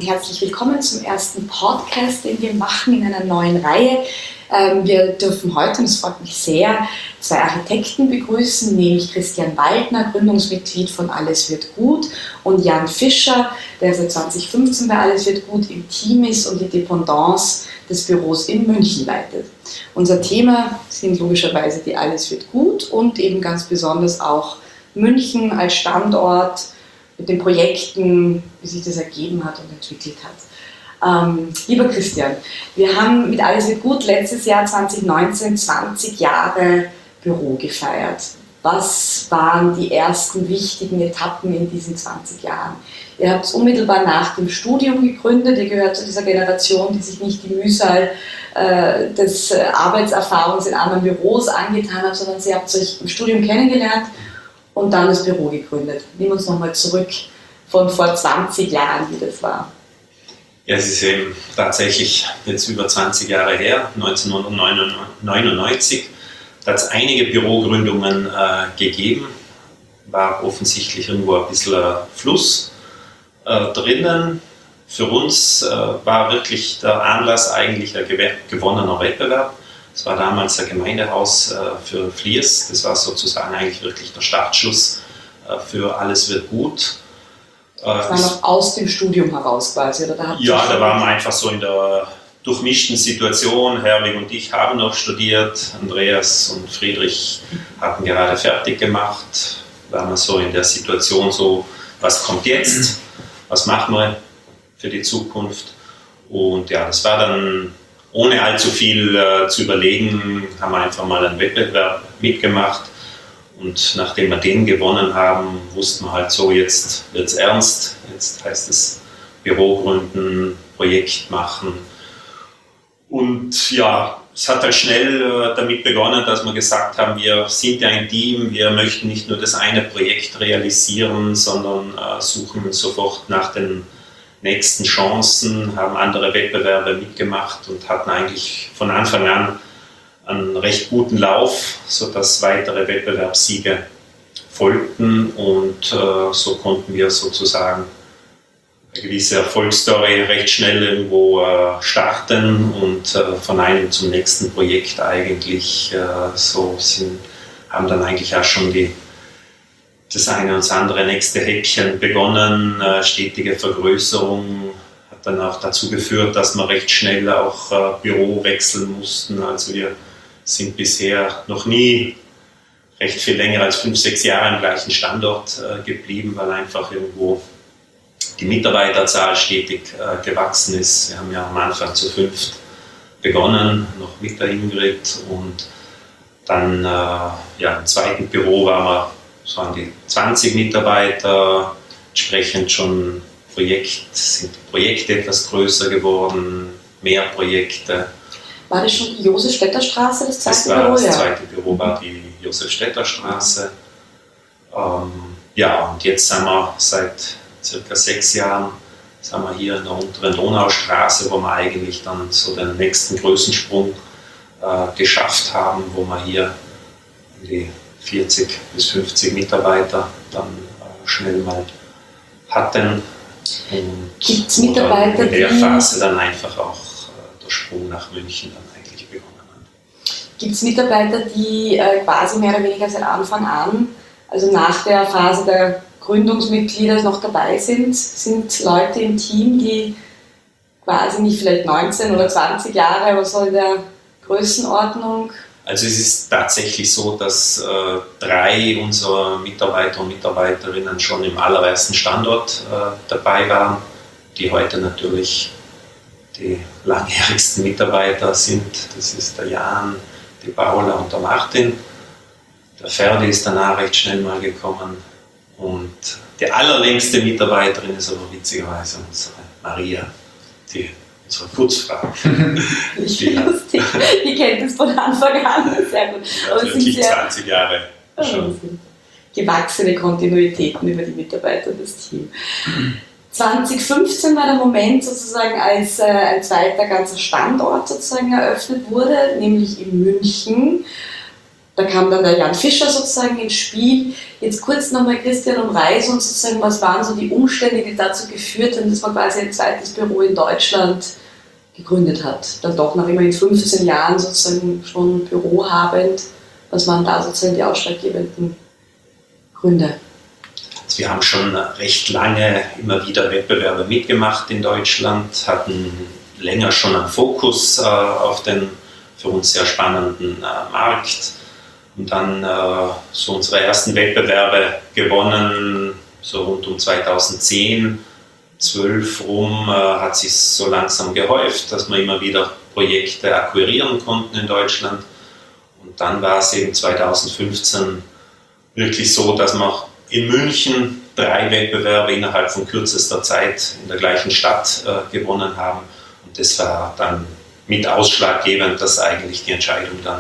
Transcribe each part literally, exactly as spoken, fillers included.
herzlich willkommen zum ersten Podcast, den wir machen in einer neuen Reihe. Wir dürfen heute, und es freut mich sehr, zwei Architekten begrüßen, nämlich Christian Waldner, Gründungsmitglied von Alles wird gut, und Jan Fischer, der seit zwanzig fünfzehn bei Alles wird gut im Team ist und die Dependance des Büros in München leitet. Unser Thema sind logischerweise die Alles wird gut und eben ganz besonders auch München als Standort mit den Projekten, wie sich das ergeben hat und entwickelt hat. Ähm, lieber Christian, wir haben mit Alles wird gut letztes Jahr zwanzig neunzehn zwanzig Jahre Büro gefeiert. Was waren die ersten wichtigen Etappen in diesen zwanzig Jahren? Ihr habt es unmittelbar nach dem Studium gegründet, ihr gehört zu dieser Generation, die sich nicht die Mühsal äh, des äh, Arbeitserfahrungs in anderen Büros angetan hat, sondern sie habt euch im Studium kennengelernt und dann das Büro gegründet. Nimm uns nochmal zurück von vor zwanzig Jahren, wie das war. Ja, es ist eben tatsächlich jetzt über zwanzig Jahre her, neunzehnhundertneunundneunzig. Da hat es einige Bürogründungen äh, gegeben, war offensichtlich irgendwo ein bisschen äh, Fluss äh, drinnen. Für uns äh, war wirklich der Anlass eigentlich ein gewonnener Wettbewerb. Es war damals ein Gemeindehaus äh, für Fliers, das war sozusagen eigentlich wirklich der Startschuss äh, für Alles wird gut. Das war noch aus dem Studium heraus quasi, oder? Da ja, da waren wir einfach so in der durchmischten Situation. Herwig und ich haben noch studiert, Andreas und Friedrich hatten gerade fertig gemacht. Da waren wir so in der Situation so, was kommt jetzt, was machen wir für die Zukunft. Und ja, das war dann, ohne allzu viel äh, zu überlegen, haben wir einfach mal einen Wettbewerb mitgemacht. Und nachdem wir den gewonnen haben, wussten wir halt so, jetzt wird es ernst, jetzt heißt es Büro gründen, Projekt machen. Und ja, es hat halt schnell äh, damit begonnen, dass wir gesagt haben, wir sind ja ein Team, wir möchten nicht nur das eine Projekt realisieren, sondern äh, suchen sofort nach den nächsten Chancen, haben andere Wettbewerbe mitgemacht und hatten eigentlich von Anfang an einen recht guten Lauf, sodass weitere Wettbewerbssiege folgten, und äh, so konnten wir sozusagen eine gewisse Erfolgsstory recht schnell irgendwo äh, starten und äh, von einem zum nächsten Projekt eigentlich äh, so sind, haben dann eigentlich auch schon die, das eine und das andere nächste Häkchen begonnen. Äh, stetige Vergrößerung hat dann auch dazu geführt, dass wir recht schnell auch äh, Büro wechseln mussten. Also wir sind bisher noch nie recht viel länger als fünf, sechs Jahre am gleichen Standort äh, geblieben, weil einfach irgendwo die Mitarbeiterzahl stetig äh, gewachsen ist. Wir haben ja am Anfang zu fünft begonnen, noch mit der Ingrid, und dann äh, ja, im zweiten Büro waren wir so an die zwanzig Mitarbeiter, entsprechend schon Projekt, sind Projekte etwas größer geworden, mehr Projekte. War das schon die Josef-Städter-Straße, das zweite das war, Büro? Das ja. zweite Büro war die Josef-Städter-Straße. Ähm, ja, und jetzt sind wir seit circa sechs Jahren sind wir hier in der unteren Donaustraße, wo wir eigentlich dann so den nächsten Größensprung äh, geschafft haben, wo wir hier die vierzig bis fünfzig Mitarbeiter dann äh, schnell mal hatten. Gibt es Mitarbeiter, in der Phase dann einfach auch der Sprung nach München dann eigentlich begonnen hat. Gibt es Mitarbeiter, die äh, quasi mehr oder weniger seit Anfang an, also nach der Phase der Gründungsmitglieder noch dabei sind? Sind Leute im Team, die quasi nicht vielleicht neunzehn oder zwanzig Jahre, aber so in der Größenordnung? Also es ist tatsächlich so, dass äh, drei unserer Mitarbeiter und Mitarbeiterinnen schon im allerersten Standort äh, dabei waren, die heute natürlich die langjährigsten Mitarbeiter sind. Das ist der Jan, die Paula und der Martin. Der Ferdi ist danach recht schnell mal gekommen. Und die allerlängste Mitarbeiterin ist aber witzigerweise unsere Maria, die unsere Putzfrau. Die, lustig. Die kennt es von Anfang an, sehr gut. Ja, aber wirklich sehr zwanzig Jahre schon. Gewachsene Kontinuitäten über die Mitarbeiter und das Team. zwanzig fünfzehn war der Moment sozusagen, als äh, ein zweiter ganzer Standort sozusagen eröffnet wurde, nämlich in München. da kam dann der Jan Fischer sozusagen ins Spiel. Jetzt kurz nochmal Christian umreißen und sozusagen, was waren so die Umstände, die dazu geführt haben, dass man quasi ein zweites Büro in Deutschland gegründet hat. Dann doch nach immerhin fünfzehn Jahren sozusagen schon Büro habend. Was waren da sozusagen die ausschlaggebenden Gründe? Also wir haben schon recht lange immer wieder Wettbewerbe mitgemacht in Deutschland, hatten länger schon einen Fokus äh, auf den für uns sehr spannenden äh, Markt. Und dann äh, so unsere ersten Wettbewerbe gewonnen, so rund um zweitausendzehn, zwölf rum, äh, hat sich so langsam gehäuft, dass wir immer wieder Projekte akquirieren konnten in Deutschland. Und dann war es eben zweitausendfünfzehn wirklich so, dass wir in München drei Wettbewerbe innerhalb von kürzester Zeit in der gleichen Stadt äh, gewonnen haben. Und das war dann mit ausschlaggebend, dass eigentlich die Entscheidung dann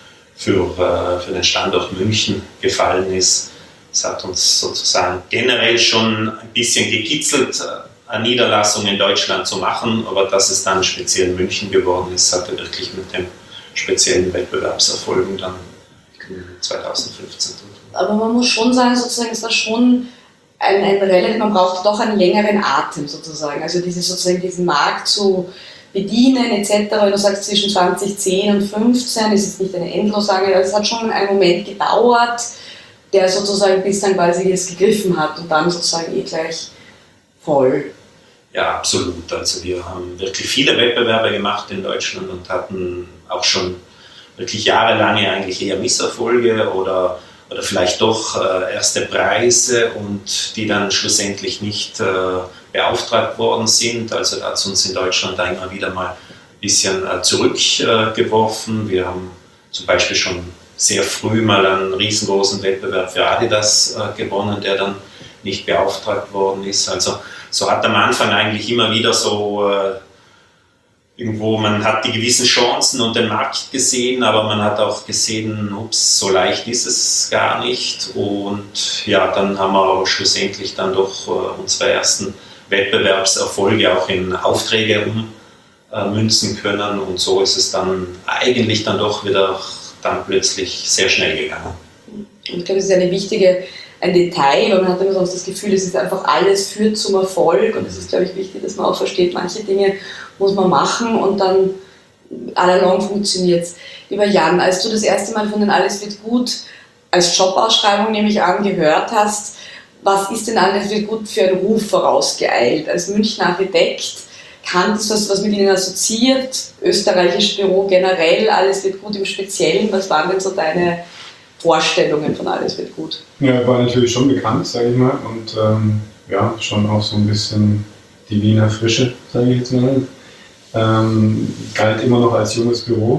für, für den Standort München gefallen ist. Es hat uns sozusagen generell schon ein bisschen gekitzelt, eine Niederlassung in Deutschland zu machen, aber dass es dann speziell München geworden ist, hatte wirklich mit den speziellen Wettbewerbserfolgen dann zweitausendfünfzehn zu tun. Aber man muss schon sagen, sozusagen, es war schon ein, ein relativ, man braucht doch einen längeren Atem sozusagen, also diese, sozusagen diesen Markt zu bedienen et cetera. Wenn du sagst, zwischen zweitausendzehn und fünfzehn ist es nicht eine endloslange, also es hat schon einen Moment gedauert, der sozusagen bis dann quasi es gegriffen hat und dann sozusagen eh gleich voll. Ja, absolut. Also wir haben wirklich viele Wettbewerbe gemacht in Deutschland und hatten auch schon wirklich jahrelange eigentlich eher Misserfolge oder, oder vielleicht doch äh, erste Preise und die dann schlussendlich nicht äh, beauftragt worden sind. Also da hat es uns in Deutschland da immer wieder mal ein bisschen äh, zurückgeworfen. Äh, wir haben zum Beispiel schon sehr früh mal einen riesengroßen Wettbewerb für Adidas äh, gewonnen, der dann nicht beauftragt worden ist. Also so hat am Anfang eigentlich immer wieder so äh, irgendwo, man hat die gewissen Chancen und den Markt gesehen, aber man hat auch gesehen, ups, so leicht ist es gar nicht. Und ja, dann haben wir aber schlussendlich dann doch äh, unsere ersten Wettbewerbserfolge auch in Aufträge ummünzen können. Und so ist es dann eigentlich dann doch wieder dann plötzlich sehr schnell gegangen. Und ich glaube, das ist eine wichtige, ein Detail, weil man hat immer sonst das Gefühl, es ist einfach alles führt zum Erfolg und es ist, glaube ich, wichtig, dass man auch versteht, manche Dinge muss man machen und dann all along funktioniert es. Lieber Jan, als du das erste Mal von den Alles wird gut als Jobausschreibung, nehme ich an, gehört hast, was ist denn Alles wird gut für einen Ruf vorausgeeilt? Als Münchner Architekt, kanntest du was mit Ihnen assoziiert? Österreichisches Büro generell, Alles wird gut im Speziellen, was waren denn so deine Vorstellungen von Alles wird gut? Ja, war natürlich schon bekannt, sage ich mal, und ähm, ja, schon auch so ein bisschen die Wiener Frische, sage ich jetzt mal. Ähm, galt immer noch als junges Büro,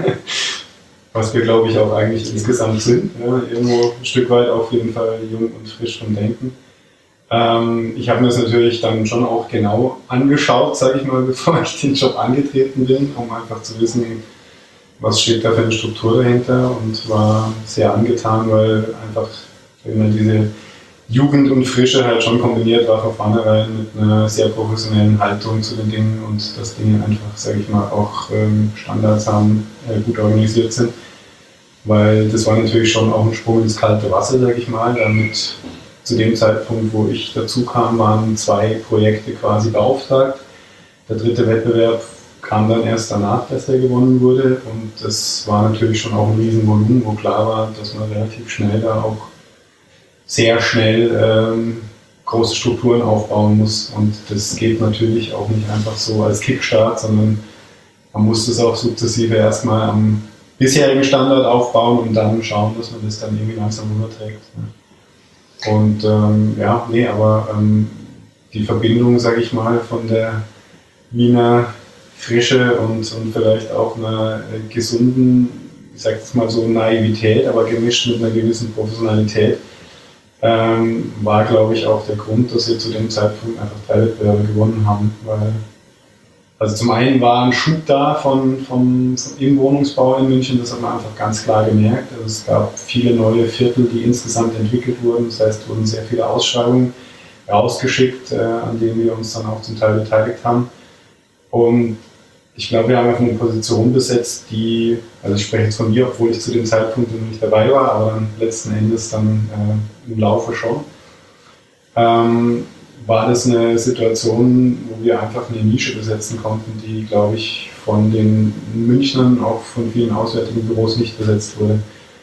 was wir, glaube ich, auch eigentlich insgesamt sind. Ja, irgendwo ein Stück weit auf jeden Fall jung und frisch vom Denken. Ähm, ich habe mir das natürlich dann schon auch genau angeschaut, sage ich mal, bevor ich den Job angetreten bin, um einfach zu wissen, was steht da für eine Struktur dahinter, und war sehr angetan, weil einfach immer diese Jugend und Frische halt schon kombiniert war von vornherein mit einer sehr professionellen Haltung zu den Dingen und dass Dinge einfach, sage ich mal, auch ähm, Standards haben, äh, gut organisiert sind. Weil das war natürlich schon auch ein Sprung ins kalte Wasser, sage ich mal. Damit zu dem Zeitpunkt, wo ich dazu kam, waren zwei Projekte quasi beauftragt. Der dritte Wettbewerb kam dann erst danach, dass der gewonnen wurde, und das war natürlich schon auch ein Riesenvolumen, wo klar war, dass man relativ schnell da auch sehr schnell ähm, große Strukturen aufbauen muss, und das geht natürlich auch nicht einfach so als Kickstart, sondern man muss das auch sukzessive erstmal am bisherigen Standard aufbauen und dann schauen, dass man das dann irgendwie langsam rüberträgt. Ne? Und ähm, ja, nee, aber ähm, die Verbindung, sage ich mal, von der Wiener Frische und, und vielleicht auch einer gesunden, ich sage jetzt mal so, Naivität, aber gemischt mit einer gewissen Professionalität, ähm, war, glaube ich, auch der Grund, dass wir zu dem Zeitpunkt einfach drei Wettbewerbe gewonnen haben. Weil, also zum einen war ein Schub da von, von, von im Wohnungsbau in München, das hat man einfach ganz klar gemerkt. Also es gab viele neue Viertel, die insgesamt entwickelt wurden, das heißt, wurden sehr viele Ausschreibungen rausgeschickt, äh, an denen wir uns dann auch zum Teil beteiligt haben. Und ich glaube, wir haben einfach eine Position besetzt, die, also ich spreche jetzt von mir, obwohl ich zu dem Zeitpunkt noch nicht dabei war, aber dann letzten Endes dann äh, im Laufe schon, ähm, war das eine Situation, wo wir einfach eine Nische besetzen konnten, die, glaube ich, von den Münchnern, auch von vielen auswärtigen Büros nicht besetzt wurde.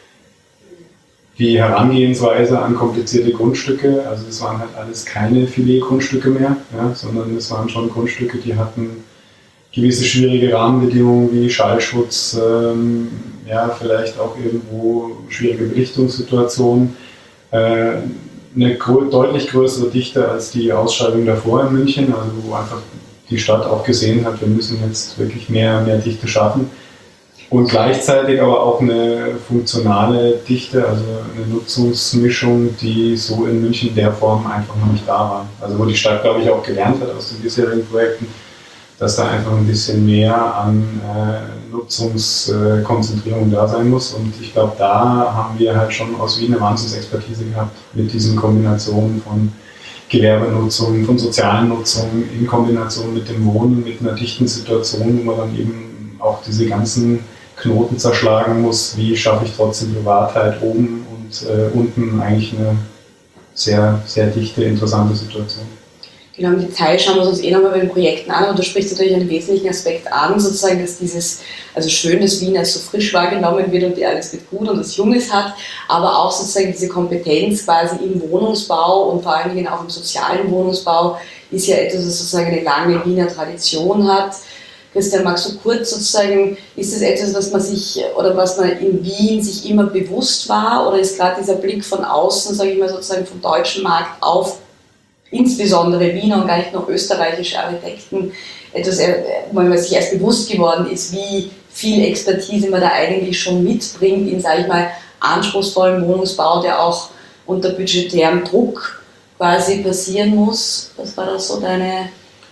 Die Herangehensweise an komplizierte Grundstücke, also es waren halt alles keine Filet-Grundstücke mehr, ja, sondern es waren schon Grundstücke, die hatten gewisse schwierige Rahmenbedingungen wie Schallschutz, ähm, ja, vielleicht auch irgendwo schwierige Belichtungssituationen, äh, eine gro- deutlich größere Dichte als die Ausschreibung davor in München, also wo einfach die Stadt auch gesehen hat, wir müssen jetzt wirklich mehr, mehr Dichte schaffen. Und gleichzeitig aber auch eine funktionale Dichte, also eine Nutzungsmischung, die so in München in der Form einfach noch nicht da war. Also wo die Stadt, glaube ich, auch gelernt hat aus den bisherigen Projekten, dass da einfach ein bisschen mehr an äh, Nutzungskonzentrierung äh, da sein muss. Und ich glaube, da haben wir halt schon aus Wien eine Wahnsinnsexpertise gehabt mit diesen Kombinationen von Gewerbenutzung, von sozialen Nutzungen in Kombination mit dem Wohnen, mit einer dichten Situation, wo man dann eben auch diese ganzen Knoten zerschlagen muss. Wie schaffe ich trotzdem Privatheit oben und äh, unten eigentlich eine sehr, sehr dichte, interessante Situation. Genau, im Detail schauen wir uns eh nochmal bei den Projekten an, aber du sprichst natürlich einen wesentlichen Aspekt an, sozusagen, dass dieses, also schön, dass Wien als so frisch wahrgenommen wird und alles wird gut und das Junges hat, aber auch sozusagen diese Kompetenz quasi im Wohnungsbau und vor allen Dingen auch im sozialen Wohnungsbau ist ja etwas, das sozusagen eine lange Wiener Tradition hat. Christian, magst du kurz sozusagen, ist das etwas, was man sich oder was man in Wien sich immer bewusst war oder ist gerade dieser Blick von außen, sage ich mal sozusagen vom deutschen Markt auf insbesondere Wiener und gar nicht nur österreichische Architekten etwas, wo man sich erst bewusst geworden ist, wie viel Expertise man da eigentlich schon mitbringt in, sage ich mal, anspruchsvollen Wohnungsbau, der auch unter budgetärem Druck quasi passieren muss. Was war das so deine...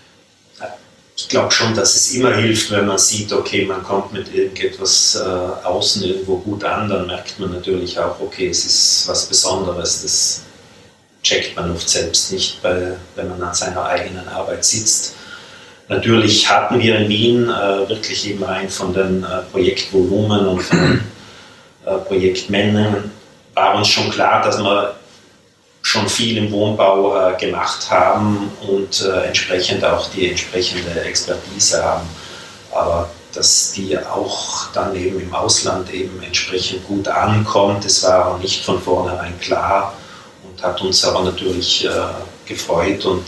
Ich glaube schon, dass es immer hilft, wenn man sieht, okay, man kommt mit irgendetwas äh, außen irgendwo gut an, dann merkt man natürlich auch, okay, es ist was Besonderes, das checkt man oft selbst nicht, weil, wenn man an seiner eigenen Arbeit sitzt. Natürlich hatten wir in Wien äh, wirklich eben rein von den äh, Projektvolumen und von den äh, Projektmengen war uns schon klar, dass wir schon viel im Wohnbau äh, gemacht haben und äh, entsprechend auch die entsprechende Expertise haben. Aber dass die auch dann eben im Ausland eben entsprechend gut ankommt, das war nicht von vornherein klar. Hat uns aber natürlich äh, gefreut und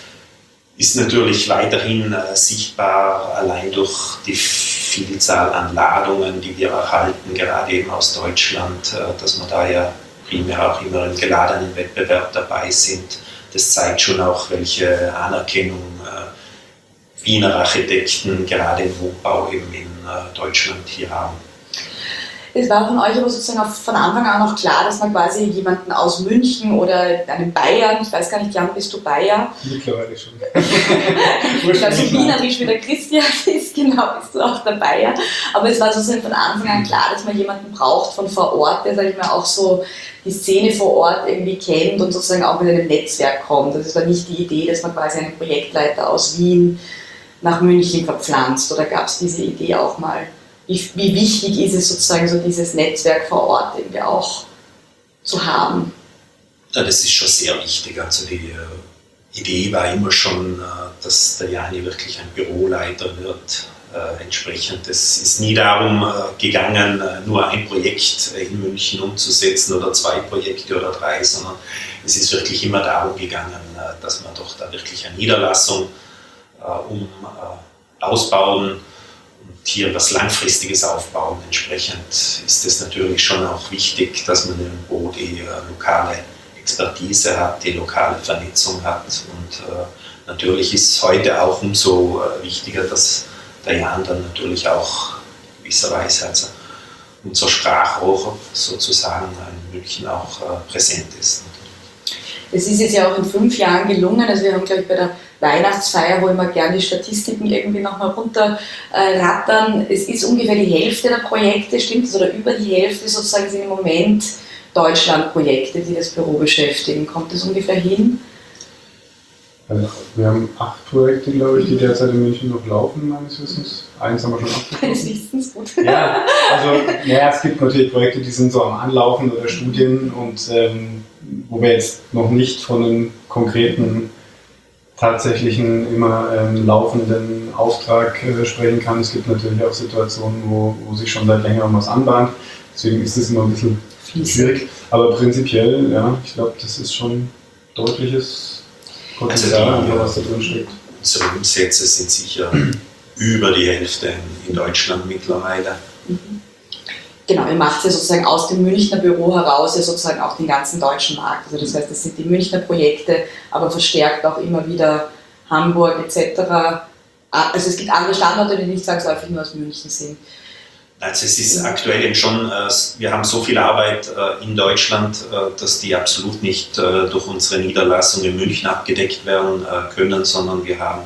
ist natürlich weiterhin äh, sichtbar, allein durch die Vielzahl an Ladungen, die wir erhalten, gerade eben aus Deutschland, äh, dass wir da ja primär auch immer im geladenen Wettbewerb dabei sind. Das zeigt schon auch, welche Anerkennung äh, Wiener Architekten gerade im Wohnbau eben in äh, Deutschland hier haben. Es war von euch aber sozusagen auch von Anfang an auch klar, dass man quasi jemanden aus München oder einen Bayern, ich weiß gar nicht, Jan, bist du Bayer? Mittlerweile schon. Ich glaube, so wienerisch wie der Christian ist, genau, bist du auch der Bayer. Aber es war sozusagen von Anfang an klar, dass man jemanden braucht von vor Ort, der, sag ich mal, auch so die Szene vor Ort irgendwie kennt und sozusagen auch mit einem Netzwerk kommt. Das war nicht die Idee, dass man quasi einen Projektleiter aus Wien nach München verpflanzt, oder gab es diese Idee auch mal? Wie, wie wichtig ist es sozusagen, so dieses Netzwerk vor Ort irgendwie auch zu haben? Ja, das ist schon sehr wichtig. Also die äh, Idee war immer schon, äh, dass der Jani wirklich ein Büroleiter wird. Äh, entsprechend, es ist nie darum äh, gegangen, äh, nur ein Projekt in München umzusetzen oder zwei Projekte oder drei, sondern es ist wirklich immer darum gegangen, äh, dass man doch da wirklich eine Niederlassung äh, um äh, ausbauen, hier was Langfristiges aufbauen. Entsprechend ist es natürlich schon auch wichtig, dass man irgendwo die äh, lokale Expertise hat, die lokale Vernetzung hat. Und äh, natürlich ist es heute auch umso äh, wichtiger, dass der Jan dann natürlich auch gewisserweise also unser Sprachrohr sozusagen in München auch äh, präsent ist. Es ist jetzt ja auch in fünf Jahren gelungen, also wir haben, glaube ich, bei der Weihnachtsfeier, wo immer gerne die Statistiken irgendwie nochmal runterrattern. Es ist ungefähr die Hälfte der Projekte, stimmt es, oder über die Hälfte sozusagen sind im Moment Deutschland-Projekte, die das Büro beschäftigen. Kommt das ungefähr hin? Also wir haben acht Projekte, glaube ich, die derzeit in München noch laufen, meines Wissens. Eins haben wir schon abgeschlossen. Meines Wissens, gut. Ja, also naja, es gibt natürlich Projekte, die sind so am Anlaufen oder Studien und ähm, wo wir jetzt noch nicht von einem konkreten, tatsächlichen, immer ähm, laufenden Auftrag äh, sprechen kann. Es gibt natürlich auch Situationen, wo, wo sich schon seit längerem was anbahnt. Deswegen ist es immer ein bisschen schwierig. Aber prinzipiell, ja, ich glaube, das ist schon deutliches Potenzial, also die, was da drin steckt. Unsere Umsätze sind sicher über die Hälfte in Deutschland mittlerweile. Mhm. Genau, ihr macht ja sozusagen aus dem Münchner Büro heraus ja sozusagen auch den ganzen deutschen Markt. Also das heißt, das sind die Münchner Projekte, aber verstärkt auch immer wieder Hamburg et cetera. Also es gibt andere Standorte, die nicht zwangsläufig nur aus München sind. Also es ist aktuell eben schon, wir haben so viel Arbeit in Deutschland, dass die absolut nicht durch unsere Niederlassung in München abgedeckt werden können, sondern wir haben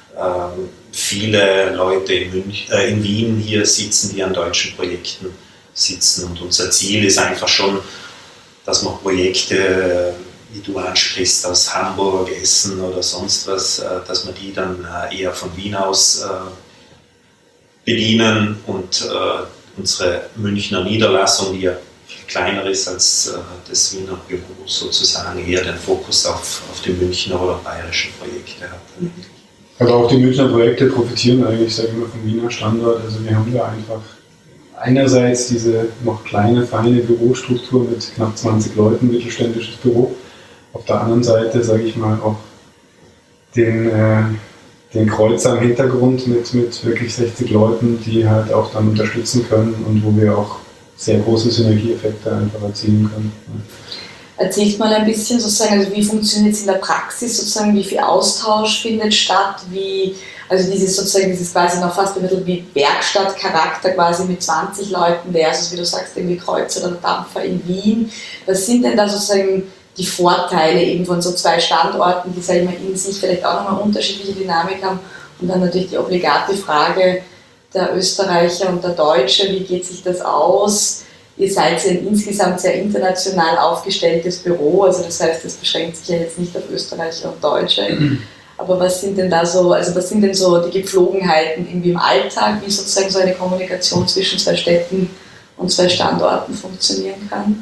viele Leute in, München, in Wien hier sitzen, die an deutschen Projekten sitzen. Und unser Ziel ist einfach schon, dass man Projekte, wie du ansprichst, aus Hamburg, Essen oder sonst was, dass man die dann eher von Wien aus bedienen und äh, unsere Münchner Niederlassung, die ja viel kleiner ist als äh, das Wiener Büro, sozusagen eher den Fokus auf, auf die Münchner oder bayerischen Projekte hat. Aber auch die Münchner Projekte profitieren eigentlich, sage ich mal, vom Wiener Standort. Also wir haben da einfach einerseits diese noch kleine, feine Bürostruktur mit knapp zwanzig Leuten, mittelständisches Büro. Auf der anderen Seite, sage ich mal, auch den äh, den Kreuzer im Hintergrund mit, mit wirklich sechzig Leuten, die halt auch dann unterstützen können und wo wir auch sehr große Synergieeffekte einfach erzielen können. Erzählt mal ein bisschen sozusagen, also wie funktioniert es in der Praxis, sozusagen, wie viel Austausch findet statt, wie, also dieses sozusagen, dieses quasi noch fast ein bisschen wie Werkstattcharakter quasi mit zwanzig Leuten versus, wie du sagst, irgendwie Kreuzer oder Dampfer in Wien. Was sind denn da sozusagen die Vorteile eben von so zwei Standorten, die, sage ich mal, in sich vielleicht auch nochmal unterschiedliche Dynamik haben und dann natürlich die obligate Frage der Österreicher und der Deutsche, wie geht sich das aus? Ihr seid ja ein insgesamt sehr international aufgestelltes Büro, also das heißt, das beschränkt sich ja jetzt nicht auf Österreicher und Deutsche, mhm. aber was sind denn da so, also was sind denn so die Gepflogenheiten irgendwie im Alltag, wie sozusagen so eine Kommunikation zwischen zwei Städten und zwei Standorten funktionieren kann?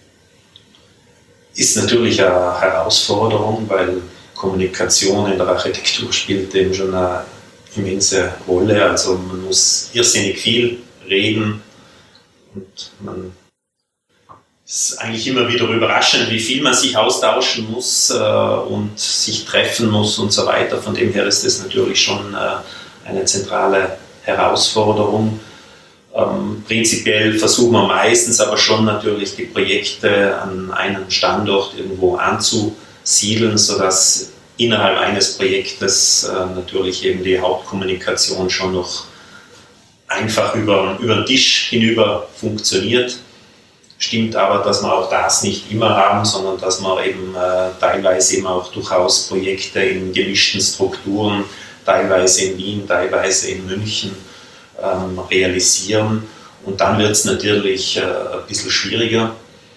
Ist natürlich eine Herausforderung, weil Kommunikation in der Architektur spielt eben schon eine immense Rolle. Also man muss irrsinnig viel reden und man ist eigentlich immer wieder überraschend, wie viel man sich austauschen muss äh, und sich treffen muss und so weiter. Von dem her ist das natürlich schon äh, eine zentrale Herausforderung. Ähm, prinzipiell versuchen wir meistens aber schon natürlich die Projekte an einem Standort irgendwo anzusiedeln, sodass innerhalb eines Projektes äh, natürlich eben die Hauptkommunikation schon noch einfach über, über den Tisch hinüber funktioniert. Stimmt aber, dass wir auch das nicht immer haben, sondern dass wir eben äh, teilweise eben auch durchaus Projekte in gemischten Strukturen, teilweise in Wien, teilweise in München, realisieren und dann wird es natürlich äh, ein bisschen schwieriger.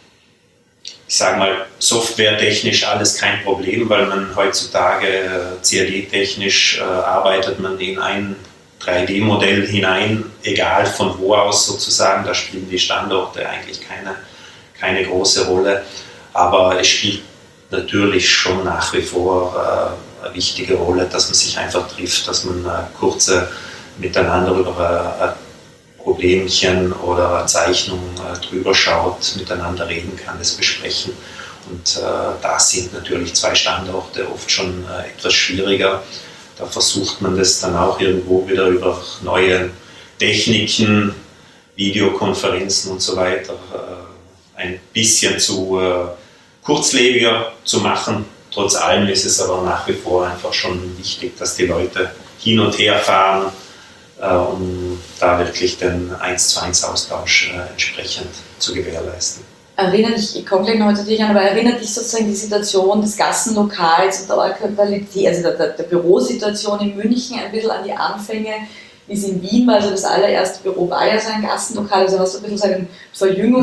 Ich sage mal, softwaretechnisch alles kein Problem, weil man heutzutage äh, C A D-technisch äh, arbeitet man in ein drei D Modell hinein, egal von wo aus sozusagen, da spielen die Standorte eigentlich keine, keine große Rolle, aber es spielt natürlich schon nach wie vor äh, eine wichtige Rolle, dass man sich einfach trifft, dass man äh, kurze miteinander über ein Problemchen oder eine Zeichnung drüber schaut, miteinander reden kann, das besprechen. Und äh, da sind natürlich zwei Standorte oft schon äh, etwas schwieriger. Da versucht man das dann auch irgendwo wieder über neue Techniken, Videokonferenzen und so weiter äh, ein bisschen zu äh, kurzlebiger zu machen. Trotz allem ist es aber nach wie vor einfach schon wichtig, dass die Leute hin und her fahren, um da wirklich den eins zu eins Austausch äh, entsprechend zu gewährleisten. Erinnert dich, ich komme gleich nochmal zu dir an, aber erinnert dich sozusagen die Situation des Gassenlokals und der Oralität, also der, der, der Bürosituation in München ein bisschen an die Anfänge, wie es in Wien war, also das allererste Büro war ja so ein Gassenlokal, also hast du ein bisschen so einen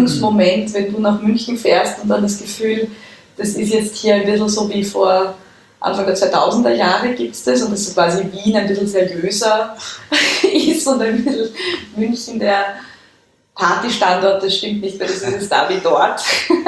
Verjüngungsmoment, wenn du nach München fährst und dann das Gefühl, das ist jetzt hier ein bisschen so wie vor Anfang der zweitausender Jahre gibt es das und dass so quasi Wien ein bisschen seriöser ist und ein bisschen München der Partystandort, das stimmt nicht, weil das ist es da wie dort.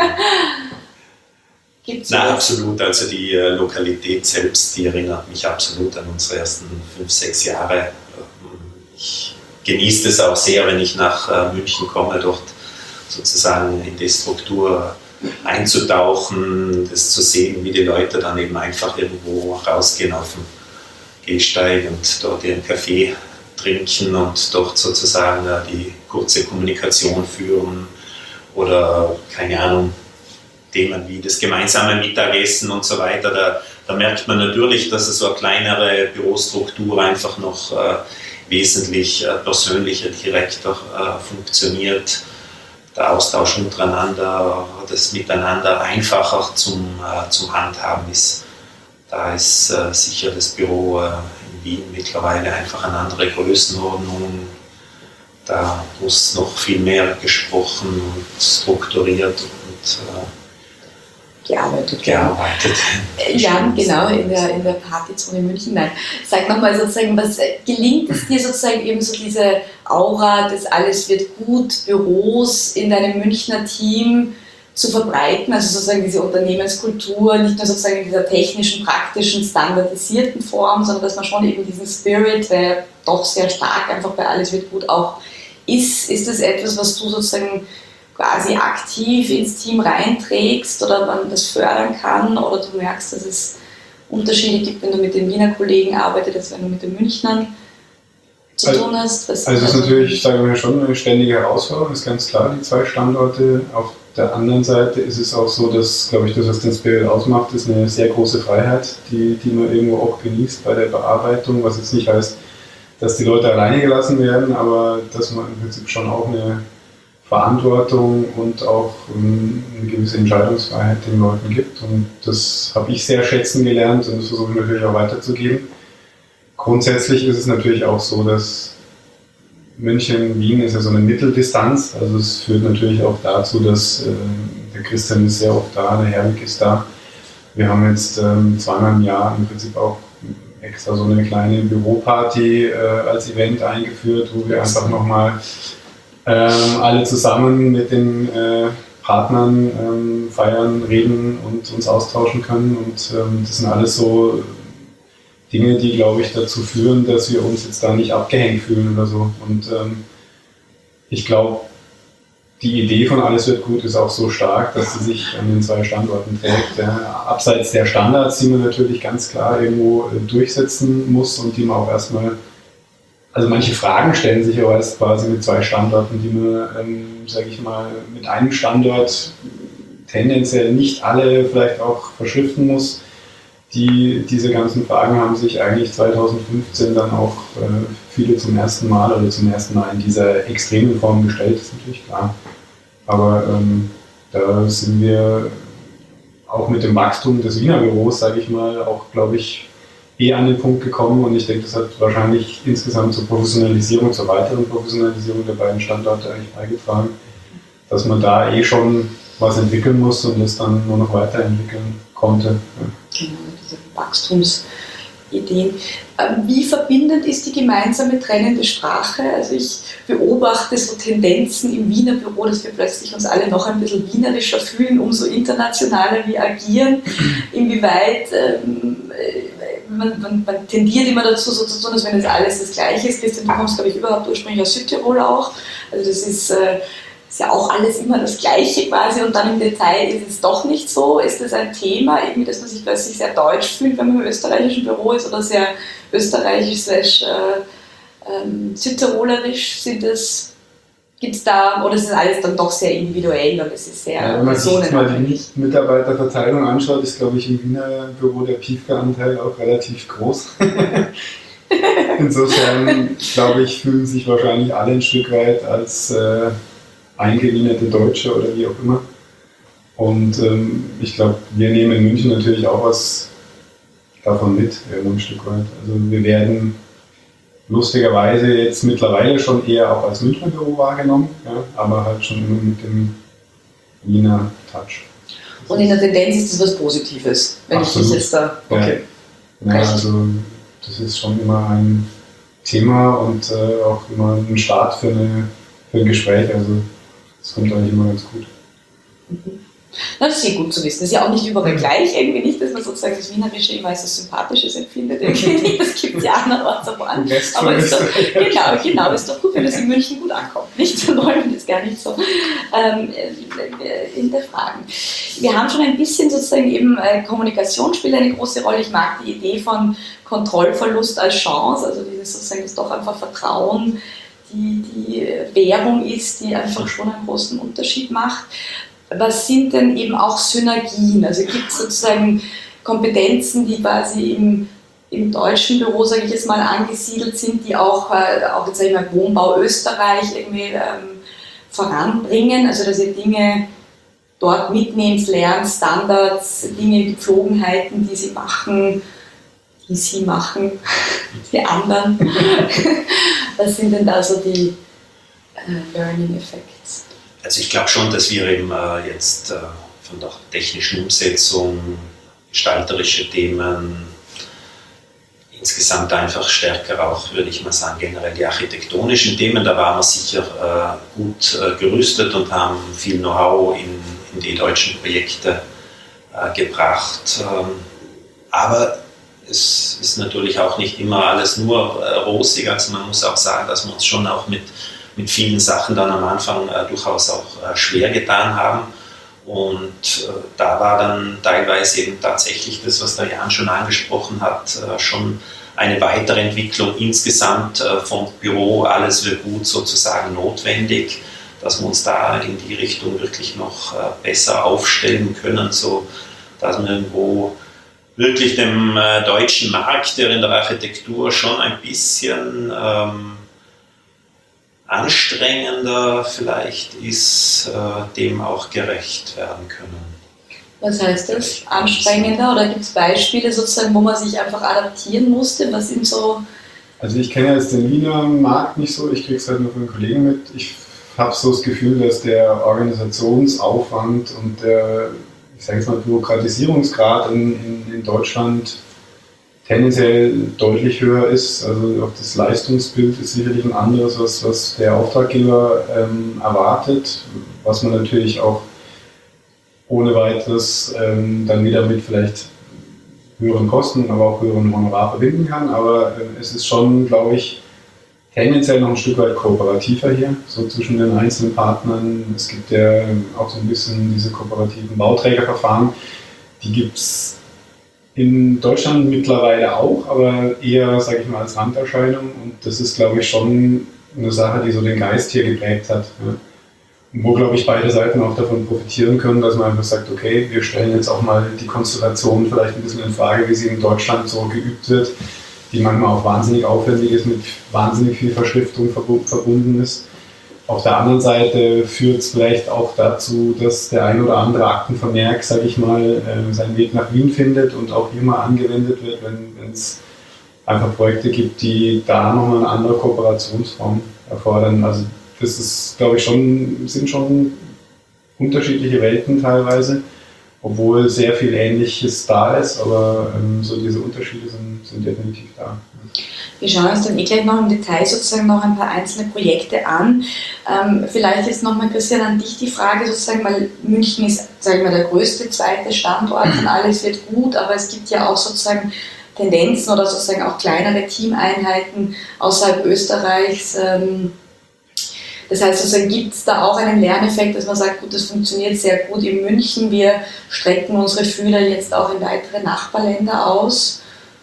Gibt's Na, das? absolut. Also die äh, Lokalität selbst, die erinnert mich absolut an unsere ersten fünf, sechs Jahre. Ich genieße es auch sehr, wenn ich nach äh, München komme, dort sozusagen in die Struktur einzutauchen, das zu sehen, wie die Leute dann eben einfach irgendwo rausgehen auf den Gehsteig und dort ihren Kaffee trinken und dort sozusagen äh, die kurze Kommunikation führen oder keine Ahnung, Themen wie das gemeinsame Mittagessen und so weiter. Da, da merkt man natürlich, dass es so eine kleinere Bürostruktur einfach noch äh, wesentlich äh, persönlicher, direkter äh, funktioniert. Der Austausch untereinander, das Miteinander einfacher zum, äh, zum Handhaben ist. Da ist äh, sicher das Büro äh, in Wien mittlerweile einfach eine andere Größenordnung. Da muss noch viel mehr gesprochen und strukturiert und äh, Gearbeitet. gearbeitet. Ja, genau, in der, in der Partyzone München. Nein. Sag nochmal sozusagen, was gelingt es dir sozusagen eben so diese Aura, das alles wird gut, Büros in deinem Münchner Team zu verbreiten, also sozusagen diese Unternehmenskultur, nicht nur sozusagen in dieser technischen, praktischen, standardisierten Form, sondern dass man schon eben diesen Spirit, der doch sehr stark einfach bei alles wird gut auch ist. Ist das etwas, was du sozusagen quasi aktiv ins Team reinträgst oder man das fördern kann oder du merkst, dass es Unterschiede gibt, wenn du mit den Wiener Kollegen arbeitest, als wenn du mit den Münchnern zu also, tun hast? Was also es ist natürlich, sagen wir schon, eine ständige Herausforderung, ist ganz klar, die zwei Standorte. Auf der anderen Seite ist es auch so, dass, glaube ich, das, was den Spirit ausmacht, ist eine sehr große Freiheit, die, die man irgendwo auch genießt bei der Bearbeitung, was jetzt nicht heißt, dass die Leute alleine gelassen werden, aber dass man im Prinzip schon auch eine Verantwortung und auch um, eine gewisse Entscheidungsfreiheit den Leuten gibt. Und das habe ich sehr schätzen gelernt und das versuche ich natürlich auch weiterzugeben. Grundsätzlich ist es natürlich auch so, dass München, Wien ist ja so eine Mitteldistanz. Also es führt natürlich auch dazu, dass äh, der Christian ist sehr oft da, der Herwig ist da. Wir haben jetzt ähm, zweimal im Jahr im Prinzip auch extra so eine kleine Büroparty äh, als Event eingeführt, wo wir einfach nochmal Ähm, alle zusammen mit den äh, Partnern ähm, feiern, reden und uns austauschen können. Und ähm, das sind alles so Dinge, die, glaube ich, dazu führen, dass wir uns jetzt da nicht abgehängt fühlen oder so. Und ähm, ich glaube, die Idee von Alles wird gut ist auch so stark, dass sie sich an den zwei Standorten trägt. Ja, abseits der Standards, die man natürlich ganz klar irgendwo äh, durchsetzen muss und die man auch erstmal. Also manche Fragen stellen sich aber erst quasi mit zwei Standorten, die man, ähm, sage ich mal, mit einem Standort tendenziell nicht alle vielleicht auch verschriften muss. Die, diese ganzen Fragen haben sich eigentlich zweitausendfünfzehn dann auch äh, viele zum ersten Mal oder zum ersten Mal in dieser extremen Form gestellt, ist natürlich klar. Aber ähm, da sind wir auch mit dem Wachstum des Wiener Büros, sage ich mal, auch, glaube ich, eh an den Punkt gekommen und ich denke, das hat wahrscheinlich insgesamt zur Professionalisierung, zur weiteren Professionalisierung der beiden Standorte eigentlich beigetragen, dass man da eh schon was entwickeln muss und das dann nur noch weiterentwickeln konnte. Ja. Genau, diese Wachstumsideen. Wie verbindend ist die gemeinsame trennende Sprache? Also ich beobachte so Tendenzen im Wiener Büro, dass wir plötzlich uns alle noch ein bisschen wienerischer fühlen, umso internationaler wir agieren. Inwieweit ähm, Man, man, man tendiert immer dazu, so zu tun, als wenn das alles das Gleiche ist. Christian, du kommst, glaube ich, überhaupt ursprünglich aus Südtirol auch. Also das ist, äh, ist ja auch alles immer das Gleiche quasi und dann im Detail ist es doch nicht so. Ist das ein Thema, irgendwie, dass man sich plötzlich sehr deutsch fühlt, wenn man im österreichischen Büro ist oder sehr österreichisch slash äh, ähm, südtirolerisch? Sind das Gibt es da, oder ist das alles dann doch sehr individuell und es ist sehr ja, wenn man sich jetzt mal die Mitarbeiterverteilung anschaut, ist, glaube ich, im Wiener Büro der Piefke-Anteil auch relativ groß. Insofern, glaube ich, fühlen sich wahrscheinlich alle ein Stück weit als äh, eingewienerte Deutsche oder wie auch immer. Und ähm, ich glaube, wir nehmen in München natürlich auch was davon mit, ein Stück weit. Also wir werden lustigerweise jetzt mittlerweile schon eher auch als Münchner Büro wahrgenommen, ja, aber halt schon immer mit dem Wiener Touch. Und in der Tendenz ist das was Positives, wenn Absolut. ich dich jetzt da... Okay. Ja, ja, also das ist schon immer ein Thema und äh, auch immer ein Start für, eine, für ein Gespräch. Also das kommt eigentlich immer ganz gut. Mhm. Na, das ist ja gut zu wissen. Das ist ja auch nicht überall gleich, irgendwie nicht, dass man sozusagen das Wienerische immer als was Sympathisches empfindet. Irgendwie nicht. Das gibt es ja andernorts aber an. Aber ist doch, genau, genau, ist doch gut, wenn das in München gut ankommt. Nicht? Dann wollen wir das gar nicht so ähm, hinterfragen. Wir haben schon ein bisschen sozusagen eben äh, Kommunikation spielt eine große Rolle. Ich mag die Idee von Kontrollverlust als Chance, also dieses sozusagen das doch einfach Vertrauen, die, die Währung ist, die einfach schon einen großen Unterschied macht. Was sind denn eben auch Synergien? Also gibt es sozusagen Kompetenzen, die quasi im, im deutschen Büro, sage ich jetzt mal, angesiedelt sind, die auch, äh, auch jetzt sage ich mal, Wohnbau Österreich irgendwie ähm, voranbringen? Also dass ihr Dinge dort mitnehmt, lernt, Standards, Dinge, Gepflogenheiten, die sie machen, die sie machen, die anderen. Was sind denn da so die äh, Learning Effects? Also ich glaube schon, dass wir eben äh, jetzt äh, von der technischen Umsetzung, gestalterische Themen, insgesamt einfach stärker auch, würde ich mal sagen, generell die architektonischen Themen, da waren wir sicher äh, gut äh, gerüstet und haben viel Know-how in, in die deutschen Projekte äh, gebracht. Ähm, aber es ist natürlich auch nicht immer alles nur äh, rosig, also man muss auch sagen, dass wir uns schon auch mit mit vielen Sachen dann am Anfang äh, durchaus auch äh, schwer getan haben. Und äh, da war dann teilweise eben tatsächlich das, was der Jan schon angesprochen hat, äh, schon eine Weiterentwicklung insgesamt äh, vom Büro. Alles wird gut sozusagen notwendig, dass wir uns da in die Richtung wirklich noch äh, besser aufstellen können, so dass wir irgendwo wirklich dem äh, deutschen Markt, der in der Architektur schon ein bisschen ähm, anstrengender vielleicht ist, äh, dem auch gerecht werden können. Was heißt das? Anstrengender? Oder gibt es Beispiele sozusagen, wo man sich einfach adaptieren musste? Was sind so... Also ich kenne jetzt den Wiener Markt nicht so, ich kriege es halt nur von den Kollegen mit. Ich habe so das Gefühl, dass der Organisationsaufwand und der, ich sage jetzt mal, Bürokratisierungsgrad in, in, in Deutschland tendenziell deutlich höher ist. Also auch das Leistungsbild ist sicherlich ein anderes, was, was der Auftraggeber ähm, erwartet, was man natürlich auch ohne weiteres ähm, dann wieder mit vielleicht höheren Kosten, aber auch höheren Honorar verbinden kann. Aber äh, es ist schon, glaube ich, tendenziell noch ein Stück weit kooperativer hier, so zwischen den einzelnen Partnern. Es gibt ja auch so ein bisschen diese kooperativen Bauträgerverfahren, die gibt es in Deutschland mittlerweile auch, aber eher, sage ich mal, als Randerscheinung. Und das ist, glaube ich, schon eine Sache, die so den Geist hier geprägt hat. Ja. Wo, glaube ich, beide Seiten auch davon profitieren können, dass man einfach sagt, okay, wir stellen jetzt auch mal die Konstellation vielleicht ein bisschen in Frage, wie sie in Deutschland so geübt wird, die manchmal auch wahnsinnig aufwendig ist, mit wahnsinnig viel Verschriftung verbunden ist. Auf der anderen Seite führt es vielleicht auch dazu, dass der ein oder andere Aktenvermerk, sage ich mal, äh, seinen Weg nach Wien findet und auch hier mal angewendet wird, wenn es einfach Projekte gibt, die da nochmal eine andere Kooperationsform erfordern. Also das ist, glaube ich, schon, sind schon unterschiedliche Welten teilweise, obwohl sehr viel Ähnliches da ist, aber ähm, so diese Unterschiede sind, sind definitiv da. Wir schauen uns dann eh gleich noch im Detail sozusagen noch ein paar einzelne Projekte an. Ähm, vielleicht jetzt nochmal, Christian, an dich die Frage sozusagen, weil München ist, sage ich mal, der größte zweite Standort und alles wird gut, aber es gibt ja auch sozusagen Tendenzen oder sozusagen auch kleinere Teameinheiten außerhalb Österreichs. Ähm, das heißt, sozusagen gibt es da auch einen Lerneffekt, dass man sagt, gut, das funktioniert sehr gut in München, wir strecken unsere Fühler jetzt auch in weitere Nachbarländer aus.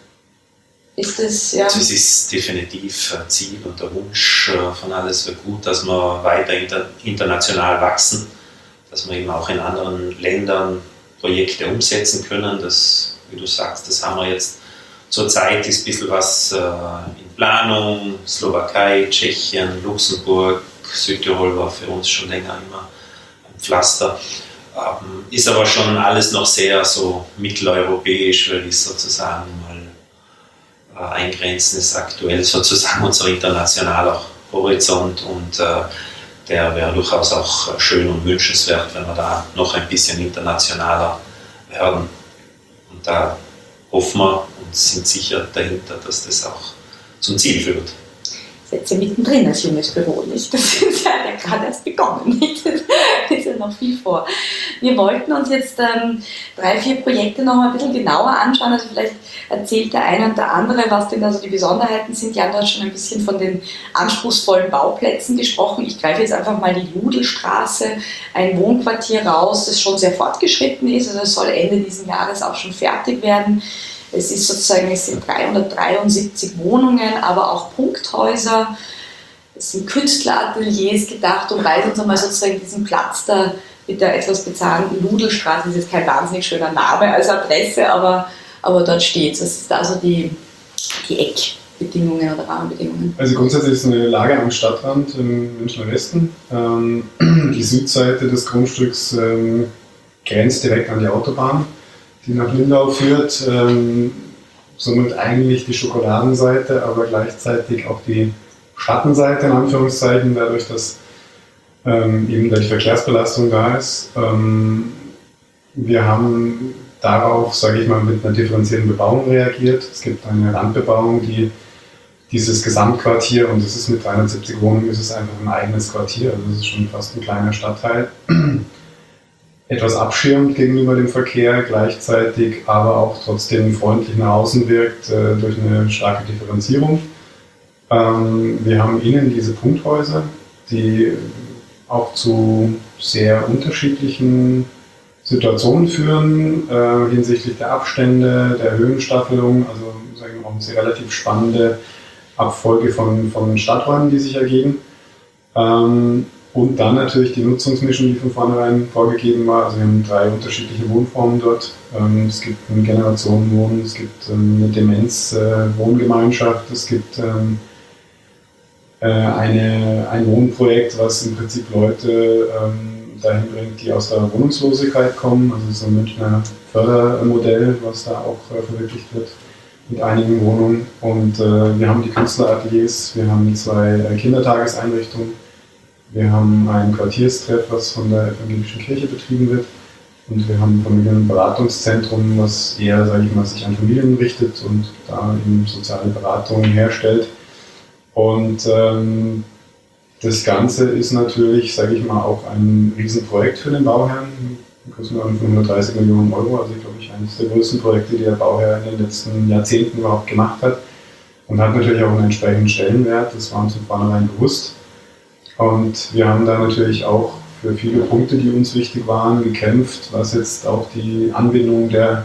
Ist das, ja. Also es ist definitiv ein Ziel und der Wunsch von Alles wird gut, dass wir weiter inter, international wachsen, dass wir eben auch in anderen Ländern Projekte umsetzen können. Das, wie du sagst, das haben wir jetzt zurzeit, ist ein bisschen was äh, in Planung, Slowakei, Tschechien, Luxemburg, Südtirol war für uns schon länger immer ein Pflaster. Ähm, ist aber schon alles noch sehr so mitteleuropäisch, würde ich sozusagen mal eingrenzen, ist aktuell sozusagen unser internationaler Horizont und äh, der wäre durchaus auch schön und wünschenswert, wenn wir da noch ein bisschen internationaler werden. Und da hoffen wir und sind sicher dahinter, dass das auch zum Ziel führt. Jetzt ja mittendrin als junges Büro, nicht? Das ist ja gerade erst begonnen, nicht? Das ist ja noch viel vor. Wir wollten uns jetzt ähm, drei, vier Projekte noch mal ein bisschen genauer anschauen. Also vielleicht erzählt der eine und der andere, was denn also die Besonderheiten sind. Jan hat schon ein bisschen von den anspruchsvollen Bauplätzen gesprochen. Ich greife jetzt einfach mal die Ludelstraße, ein Wohnquartier raus, das schon sehr fortgeschritten ist. Also es soll Ende dieses Jahres auch schon fertig werden. Es ist sozusagen, es sind dreihundertdreiundsiebzig Wohnungen, aber auch Punkthäuser. Es sind Künstlerateliers gedacht und reißen uns einmal sozusagen diesen Platz da mit der etwas bezahlten Ludelstraße. Das ist jetzt kein wahnsinnig schöner Name als Adresse, aber, aber dort steht es. Das ist also die, die Eckbedingungen oder Rahmenbedingungen. Also grundsätzlich ist es eine Lage am Stadtrand im Münchner Westen. Ähm, die Südseite des Grundstücks ähm, grenzt direkt an die Autobahn, die nach Lindau führt, ähm, somit eigentlich die Schokoladenseite, aber gleichzeitig auch die Schattenseite in Anführungszeichen, dadurch, dass ähm, eben die Verkehrsbelastung da ist. Ähm, wir haben darauf, sage ich mal, mit einer differenzierten Bebauung reagiert. Es gibt eine Randbebauung, die dieses Gesamtquartier, und das ist mit dreihundertsiebzig Wohnungen, ist es einfach ein eigenes Quartier, also das ist schon fast ein kleiner Stadtteil, etwas abschirmt gegenüber dem Verkehr, gleichzeitig aber auch trotzdem freundlich nach außen wirkt äh, durch eine starke Differenzierung. Ähm, wir haben innen diese Punkthäuser, die auch zu sehr unterschiedlichen Situationen führen äh, hinsichtlich der Abstände, der Höhenstaffelung, also sagen wir auch eine sehr relativ spannende Abfolge von, von Stadträumen, die sich ergeben. Ähm, Und dann natürlich die Nutzungsmischung, die von vornherein vorgegeben war. Also wir haben drei unterschiedliche Wohnformen dort. Es gibt ein Generationenwohnen, es gibt eine Demenz-Wohngemeinschaft, es gibt eine, ein Wohnprojekt, was im Prinzip Leute dahin bringt, die aus der Wohnungslosigkeit kommen. Also so ein Münchner Fördermodell, was da auch verwirklicht wird mit einigen Wohnungen. Und wir haben die Künstlerateliers, wir haben zwei Kindertageseinrichtungen. Wir haben ein Quartierstreff, was von der evangelischen Kirche betrieben wird. Und wir haben ein Familienberatungszentrum, was eher, sage ich mal, sich an Familien richtet und da eben soziale Beratung herstellt. Und ähm, das Ganze ist natürlich, sage ich mal, auch ein Riesenprojekt für den Bauherrn. Wir kosten fünfhundertdreißig Millionen Euro, also glaube ich eines der größten Projekte, die der Bauherr in den letzten Jahrzehnten überhaupt gemacht hat. Und hat natürlich auch einen entsprechenden Stellenwert, das war uns von vornherein bewusst. Und wir haben da natürlich auch für viele Punkte, die uns wichtig waren, gekämpft, was jetzt auch die Anbindung der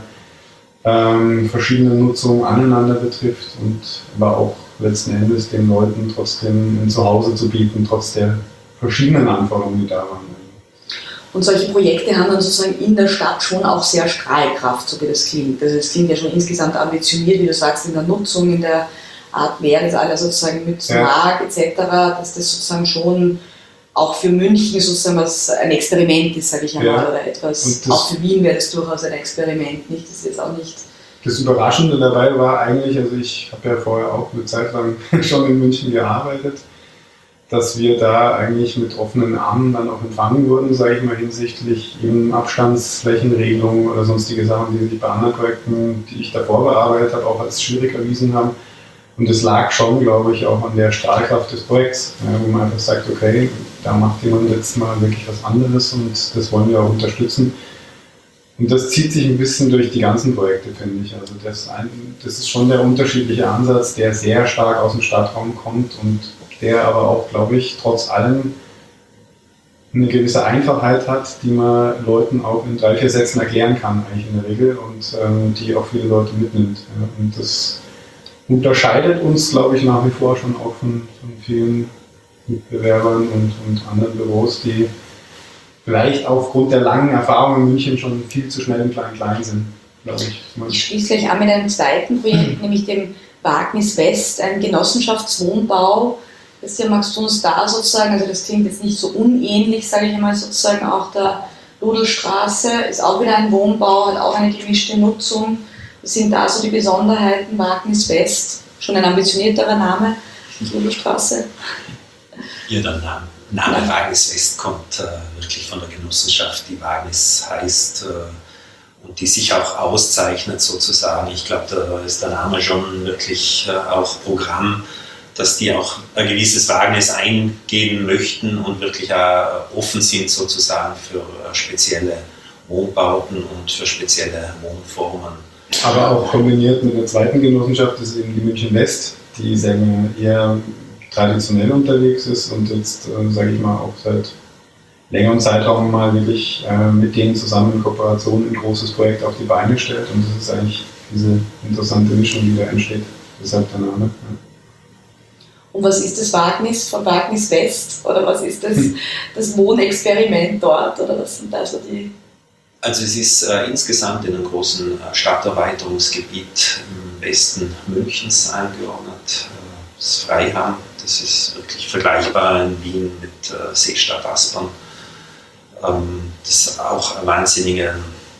ähm, verschiedenen Nutzungen aneinander betrifft und aber auch letzten Endes den Leuten trotzdem ein Zuhause zu bieten, trotz der verschiedenen Anforderungen, die da waren. Und solche Projekte haben dann sozusagen in der Stadt schon auch sehr Strahlkraft, so wie das klingt. Also es klingt ja schon insgesamt ambitioniert, wie du sagst, in der Nutzung, in der Art, wer das alle sozusagen nutzen mag, et cetera, dass das sozusagen schon auch für München sozusagen was ein Experiment ist, sage ich einmal, ja. Oder etwas. Auch für Wien wäre das durchaus ein Experiment, nicht? Das ist jetzt auch nicht. Das Überraschende dabei war eigentlich, also ich habe ja vorher auch eine Zeit lang schon in München gearbeitet, dass wir da eigentlich mit offenen Armen dann auch empfangen wurden, sage ich mal, hinsichtlich eben Abstandsflächenregelungen oder sonstige Sachen, die sich bei anderen Projekten, die ich davor bearbeitet habe, auch als schwierig erwiesen haben. Und es lag schon, glaube ich, auch an der Strahlkraft des Projekts, ja, wo man einfach sagt, okay, da macht jemand jetzt mal wirklich was anderes und das wollen wir auch unterstützen. Und das zieht sich ein bisschen durch die ganzen Projekte, finde ich. Also das, ein, das ist schon der unterschiedliche Ansatz, der sehr stark aus dem Stadtraum kommt und der aber auch, glaube ich, trotz allem eine gewisse Einfachheit hat, die man Leuten auch in drei, vier Sätzen erklären kann, eigentlich in der Regel, und ähm, die auch viele Leute mitnimmt. Ja. Und das unterscheidet uns, glaube ich, nach wie vor schon auch von, von vielen Mitbewerbern und, und anderen Büros, die vielleicht aufgrund der langen Erfahrung in München schon viel zu schnell im Klein-Klein sind, glaube ich. Ich schließe gleich an mit einem zweiten Projekt, nämlich dem Wagnis West, ein Genossenschaftswohnbau. Christian, magst du uns da sozusagen, also das klingt jetzt nicht so unähnlich, sage ich einmal, sozusagen auch der Ludelstraße, ist auch wieder ein Wohnbau, hat auch eine gemischte Nutzung. Was sind da so die Besonderheiten? Wagnis West, schon ein ambitionierterer Name, Ludelstraße. Ja, der Name, Name Wagnis West kommt äh, wirklich von der Genossenschaft, die Wagnis heißt äh, und die sich auch auszeichnet sozusagen. Ich glaube, da ist der Name schon wirklich äh, auch Programm, dass die auch ein gewisses Wagnis eingehen möchten und wirklich auch offen sind sozusagen für äh, spezielle Wohnbauten und für spezielle Wohnformen. Aber auch kombiniert mit einer zweiten Genossenschaft, das ist eben die München West, die sagen wir, eher traditionell unterwegs ist und jetzt, äh, sage ich mal, auch seit längerem Zeitraum mal wirklich äh, mit denen zusammen in Kooperation ein großes Projekt auf die Beine stellt. Und das ist eigentlich diese interessante Mischung, die da entsteht. Deshalb der Name. Ja. Und was ist das Wagnis von Wagnis West? Oder was ist das, das Wohnexperiment dort? Oder was sind da so die... Also es ist äh, insgesamt in einem großen äh, Stadterweiterungsgebiet im Westen Münchens eingeordnet. Äh, das Freiham, das ist wirklich vergleichbar in Wien mit äh, Seestadt Aspern. Ähm, das ist auch eine wahnsinnige,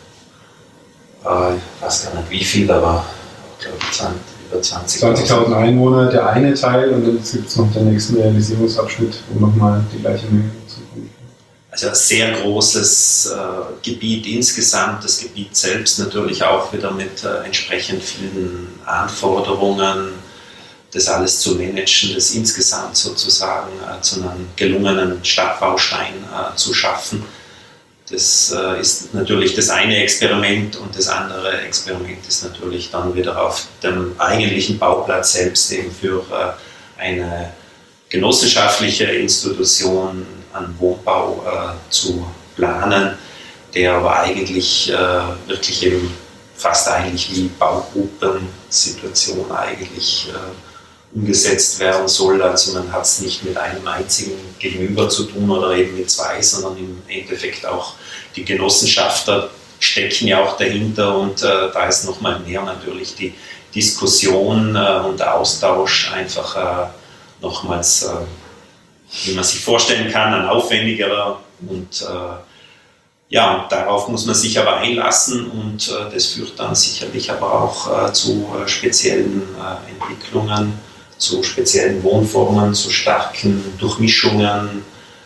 äh, ich weiß gar nicht wie viel, aber ich glaube zwanzig, über zwanzigtausend. zwanzigtausend Einwohner, der eine Teil, und dann gibt es noch den nächsten Realisierungsabschnitt, wo nochmal die gleiche Menge dazukommt. Also ein sehr großes äh, Gebiet insgesamt, das Gebiet selbst natürlich auch wieder mit äh, entsprechend vielen Anforderungen, das alles zu managen, das insgesamt sozusagen äh, zu einem gelungenen Stadtbaustein äh, zu schaffen. Das äh, ist natürlich das eine Experiment und das andere Experiment ist natürlich dann wieder auf dem eigentlichen Bauplatz selbst eben für äh, eine genossenschaftliche Institution an Wohnbau äh, zu planen, der aber eigentlich äh, wirklich eben fast eigentlich wie Baugrupensituation eigentlich äh, umgesetzt werden soll. Also man hat es nicht mit einem einzigen Gegenüber zu tun oder eben mit zwei, sondern im Endeffekt auch die Genossenschafter stecken ja auch dahinter und äh, da ist nochmal mehr natürlich die Diskussion äh, und der Austausch einfach äh, nochmals äh, wie man sich vorstellen kann, ein aufwendigerer und äh, ja, darauf muss man sich aber einlassen und äh, das führt dann sicherlich aber auch äh, zu äh, speziellen äh, Entwicklungen, zu speziellen Wohnformen, zu starken Durchmischungen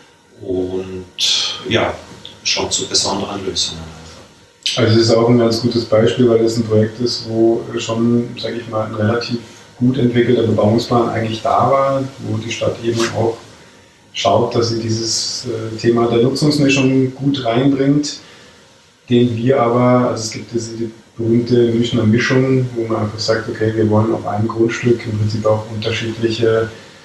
und ja, schon zu besonderen Lösungen. Also es ist auch ein ganz gutes Beispiel, weil es ein Projekt ist, wo schon, sage ich mal, ein relativ gut entwickelter Bebauungsplan eigentlich da war, wo die Stadt eben auch schaut, dass sie dieses äh, Thema der Nutzungsmischung gut reinbringt, den wir aber, also es gibt diese die berühmte Münchner Mischung, wo man einfach sagt, okay, wir wollen auf einem Grundstück im Prinzip auch unterschiedliche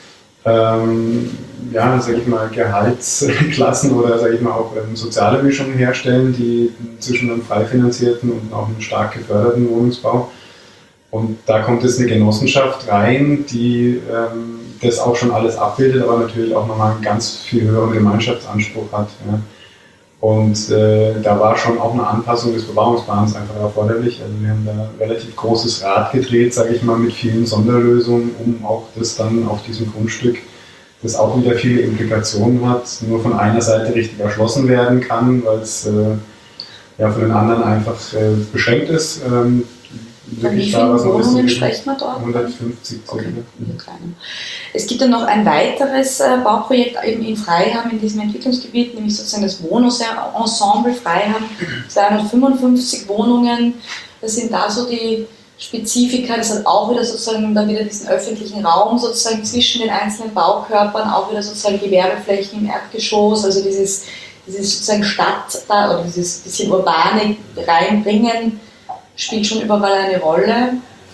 ähm, ja, sag ich mal, Gehaltsklassen oder sag ich mal auch ähm, soziale Mischungen herstellen, die zwischen einem frei finanzierten und auch einem stark geförderten Wohnungsbau. Und da kommt jetzt eine Genossenschaft rein, die ähm, das auch schon alles abbildet, aber natürlich auch nochmal einen ganz viel höheren Gemeinschaftsanspruch hat. Ja. Und äh, da war schon auch eine Anpassung des Bebauungsplans einfach erforderlich. Also wir haben da relativ großes Rad gedreht, sage ich mal, mit vielen Sonderlösungen, um auch das dann auf diesem Grundstück, das auch wieder viele Implikationen hat, nur von einer Seite richtig erschlossen werden kann, weil es äh, ja von den anderen einfach äh, beschränkt ist. Ähm, Von wie vielen Wohnungen sprechen wir dort? hundertfünfzig. Okay. Es gibt dann noch ein weiteres äh, Bauprojekt eben in Freiham, in diesem Entwicklungsgebiet, nämlich sozusagen das Wohnensemble Freiham, zweihundertfünfundfünfzig Wohnungen. Das sind da so die Spezifika, das hat auch wieder sozusagen dann wieder diesen öffentlichen Raum sozusagen zwischen den einzelnen Baukörpern, auch wieder sozusagen Gewerbeflächen im Erdgeschoss, also dieses, dieses sozusagen Stadt da, oder dieses bisschen urbane reinbringen, spielt schon überall eine Rolle.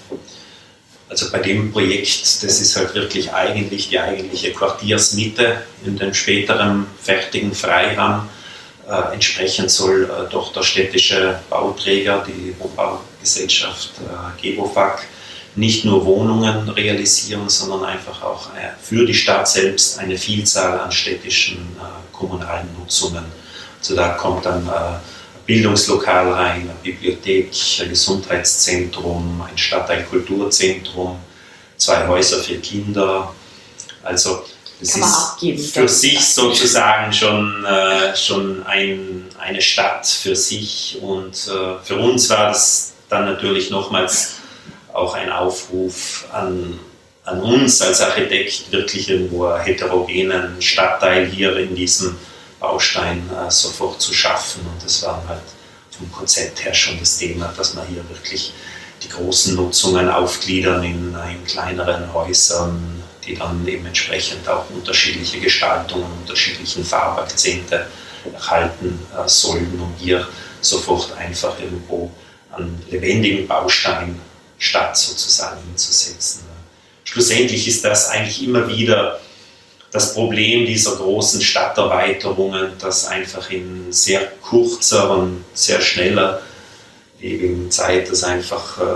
Also bei dem Projekt, das ist halt wirklich eigentlich die eigentliche Quartiersmitte in dem späteren fertigen Freiraum. Äh, entsprechend soll äh, doch der städtische Bauträger, die Wohnbaugesellschaft äh, Gebofag, nicht nur Wohnungen realisieren, sondern einfach auch äh, für die Stadt selbst eine Vielzahl an städtischen äh, kommunalen Nutzungen. Also da kommt dann äh, Bildungslokal rein, eine Bibliothek, ein Gesundheitszentrum, ein Stadtteilkulturzentrum, zwei Häuser für Kinder. Also das Kann man ist abgeben, für sich sozusagen schon, äh, schon ein, eine Stadt für sich. Und äh, für uns war das dann natürlich nochmals auch ein Aufruf an an uns als Architekt, wirklich irgendwo einen heterogenen Stadtteil hier in diesem Baustein äh, sofort zu schaffen. Und das war halt vom Konzept her schon das Thema, dass man hier wirklich die großen Nutzungen aufgliedern in, in kleineren Häusern, die dann eben entsprechend auch unterschiedliche Gestaltungen, unterschiedlichen Farbakzente erhalten äh, sollen, um hier sofort einfach irgendwo einen lebendigen Baustein statt sozusagen hinzusetzen. Schlussendlich ist das eigentlich immer wieder das Problem dieser großen Stadterweiterungen, dass einfach in sehr kurzer und sehr schneller ewigen Zeit, dass einfach äh,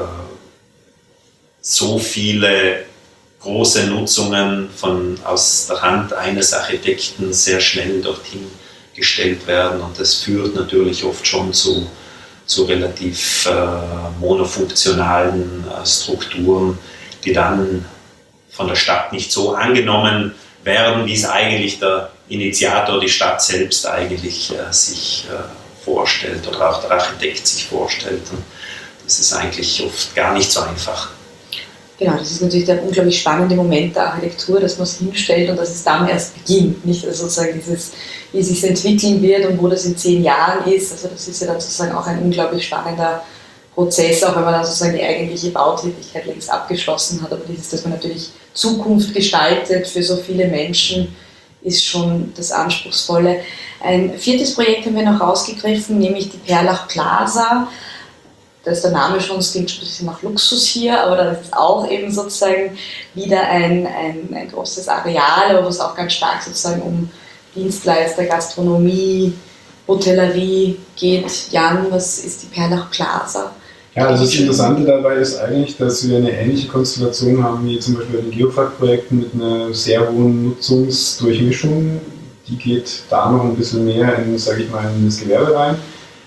so viele große Nutzungen von, aus der Hand eines Architekten sehr schnell dorthin gestellt werden, und das führt natürlich oft schon zu, zu relativ äh, monofunktionalen äh, Strukturen, die dann von der Stadt nicht so angenommen werden, wie es eigentlich der Initiator, die Stadt selbst eigentlich äh, sich äh, vorstellt oder auch der Architekt sich vorstellt. Und das ist eigentlich oft gar nicht so einfach. Genau, das ist natürlich der unglaublich spannende Moment der Architektur, dass man es hinstellt und dass es dann erst beginnt. Nicht also sozusagen dieses, wie es sich entwickeln wird und wo das in zehn Jahren ist. Also das ist ja dann sozusagen auch ein unglaublich spannender Prozess, auch wenn man dann sozusagen die eigentliche Bautätigkeit längst abgeschlossen hat. Aber dieses, dass man natürlich Zukunft gestaltet für so viele Menschen, ist schon das Anspruchsvolle. Ein viertes Projekt haben wir noch rausgegriffen, nämlich die Perlach Plaza. Da ist der Name schon, es klingt schon ein bisschen nach Luxus hier, aber da ist auch eben sozusagen wieder ein, ein, ein großes Areal, wo es auch ganz stark sozusagen um Dienstleister, Gastronomie, Hotellerie geht. Jan, was ist die Perlach Plaza? Ja, also das Interessante dabei ist eigentlich, dass wir eine ähnliche Konstellation haben wie zum Beispiel in Geofag-Projekten mit einer sehr hohen Nutzungsdurchmischung. Die geht da noch ein bisschen mehr in, sage ich mal, in das Gewerbe rein.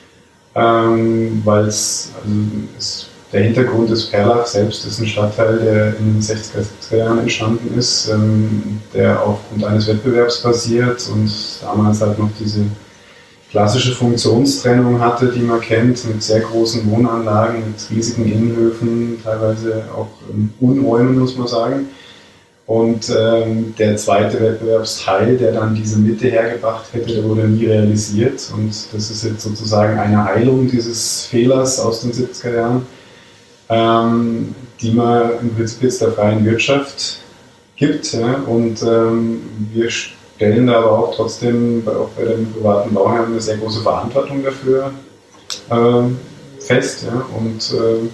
Ähm, weil es, also es, der Hintergrund des Perlach selbst ist ein Stadtteil, der in den sechziger, siebziger Jahren entstanden ist, ähm, der aufgrund eines Wettbewerbs basiert und damals halt noch diese klassische Funktionstrennung hatte, die man kennt, mit sehr großen Wohnanlagen, mit riesigen Innenhöfen, teilweise auch ähm, Unräumen, muss man sagen. Und ähm, der zweite Wettbewerbsteil, der dann diese Mitte hergebracht hätte, der wurde nie realisiert. Und das ist jetzt sozusagen eine Heilung dieses Fehlers aus den siebziger Jahren, ähm, die man im Prinzip jetzt der freien Wirtschaft gibt. Ja? Und ähm, wir stellen da aber auch trotzdem bei, auch bei den privaten Bauherren eine sehr große Verantwortung dafür ähm, fest. Ja? Und ähm,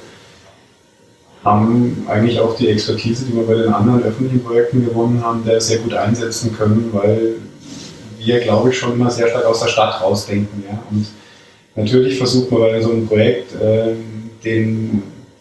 haben eigentlich auch die Expertise, die wir bei den anderen öffentlichen Projekten gewonnen haben, da sehr gut einsetzen können, weil wir, glaube ich, schon immer sehr stark aus der Stadt rausdenken. Ja? Und natürlich versucht man bei so einem Projekt, äh, den,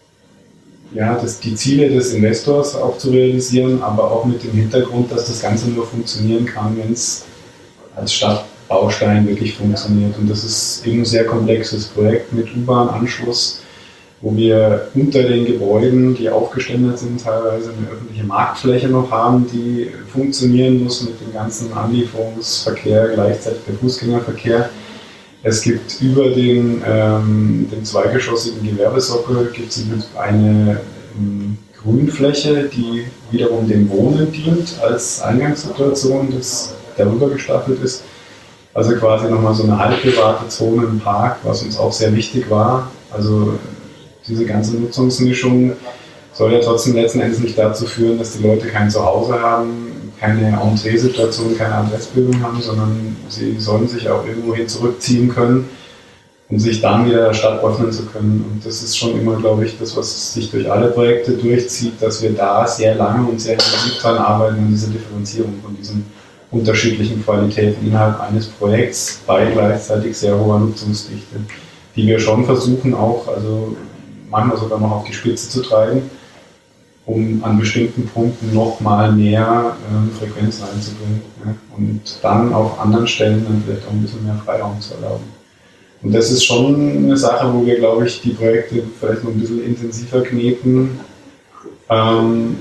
ja, das, die Ziele des Investors auch zu realisieren, aber auch mit dem Hintergrund, dass das Ganze nur funktionieren kann, wenn es als Stadtbaustein wirklich funktioniert. Und das ist eben ein sehr komplexes Projekt mit U-Bahn-Anschluss, wo wir unter den Gebäuden, die aufgeständert sind, teilweise eine öffentliche Marktfläche noch haben, die funktionieren muss mit dem ganzen Anlieferungsverkehr, gleichzeitig der Fußgängerverkehr. Es gibt über den, ähm, den zweigeschossigen Gewerbesockel gibt es eine ähm, Grünfläche, die wiederum dem Wohnen dient als Eingangssituation, das darüber gestaffelt ist. Also quasi nochmal so eine halbprivate Zone im Park, was uns auch sehr wichtig war. Also diese ganze Nutzungsmischung soll ja trotzdem letzten Endes nicht dazu führen, dass die Leute kein Zuhause haben, keine Entree-Situation, keine Adressbildung haben, sondern sie sollen sich auch irgendwohin zurückziehen können, um sich dann wieder der Stadt öffnen zu können. Und das ist schon immer, glaube ich, das, was sich durch alle Projekte durchzieht, dass wir da sehr lange und sehr intensiv dran arbeiten, an dieser Differenzierung von diesen unterschiedlichen Qualitäten innerhalb eines Projekts bei gleichzeitig sehr hoher Nutzungsdichte, die wir schon versuchen auch, also manchmal sogar noch auf die Spitze zu treiben, um an bestimmten Punkten noch mal mehr äh, Frequenz reinzubringen, ja? Und dann auf anderen Stellen dann vielleicht auch ein bisschen mehr Freiraum zu erlauben. Und das ist schon eine Sache, wo wir, glaube ich, die Projekte vielleicht noch ein bisschen intensiver kneten, ähm,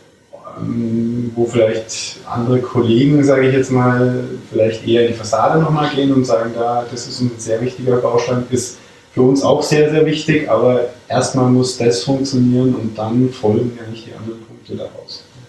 ähm, wo vielleicht andere Kollegen, sage ich jetzt mal, vielleicht eher in die Fassade nochmal gehen und sagen, da, das ist ein sehr wichtiger Baustein, ist für uns auch sehr, sehr wichtig, aber erstmal muss das funktionieren und dann folgen ja nicht die anderen Punkte daraus.